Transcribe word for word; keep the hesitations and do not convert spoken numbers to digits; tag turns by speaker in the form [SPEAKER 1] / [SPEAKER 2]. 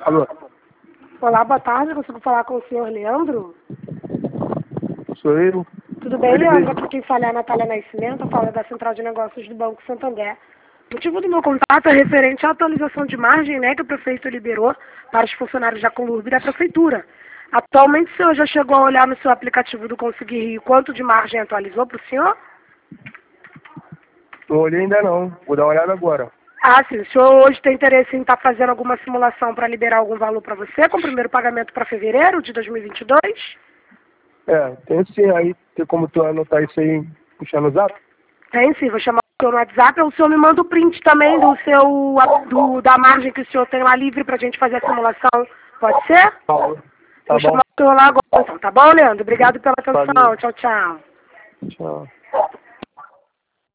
[SPEAKER 1] Alô?
[SPEAKER 2] Olá, boa tarde. Consigo falar com o senhor Leandro?
[SPEAKER 1] Sou eu.
[SPEAKER 2] Tudo bem,
[SPEAKER 1] Ele
[SPEAKER 2] Leandro?
[SPEAKER 1] mesmo.
[SPEAKER 2] Aqui quem fala é a Natália Nascimento, fala da Central de Negócios do Banco Santander. O motivo do meu contato é referente à atualização de margem, né, que o prefeito liberou para os funcionários da Colurb e da Prefeitura. Atualmente, o senhor já chegou a olhar no seu aplicativo do Conseguir Rio quanto de margem atualizou para o senhor?
[SPEAKER 1] Não olhei ainda não. Vou dar uma olhada agora.
[SPEAKER 2] Ah, sim. O senhor hoje tem interesse em estar fazendo alguma simulação para liberar algum valor para você, com o primeiro pagamento para fevereiro de dois mil e vinte e dois?
[SPEAKER 1] É, tem sim aí. Tem como tu anotar isso aí, puxar no zap?
[SPEAKER 2] Tem sim, vou chamar o senhor no WhatsApp, ou o senhor me manda o print também do seu, do, da margem que o senhor tem lá livre pra gente fazer a simulação. Pode ser?
[SPEAKER 1] Tá bom. Tá
[SPEAKER 2] Vou
[SPEAKER 1] bom.
[SPEAKER 2] chamar o senhor lá agora, então. Tá bom, Leandro? Obrigado pela atenção.
[SPEAKER 1] Valeu.
[SPEAKER 2] Tchau, tchau.
[SPEAKER 1] Tchau.